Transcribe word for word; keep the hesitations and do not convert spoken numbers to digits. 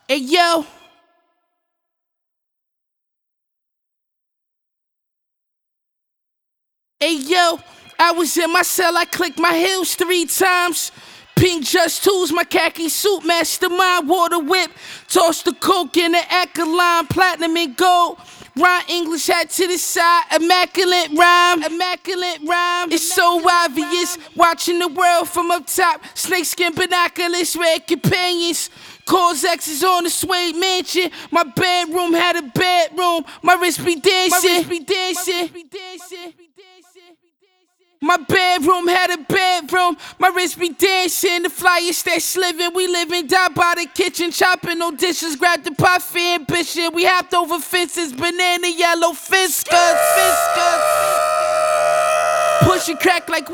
Hey yo. Hey yo, I was in my cell, I clicked my heels three times. Pink Just Tools, my khaki suit, mastermind, water whip. Toss the coke in the alkaline, platinum and gold. Rhyme English hat to the side, immaculate rhyme, immaculate rhyme. It's so obvious, watching the world from up top. Snakeskin binoculars, red companions. Cause X is on the suede mansion. My bedroom had a bedroom. My wrist be dancing. My wrist be dancing. My bedroom had a bedroom, my wrist be dancing. The flyers that's living, we living down by the kitchen. Chopping no dishes, grab the pot for ambition. We hopped over fences, banana yellow fiskers, fiskers. Push and crack like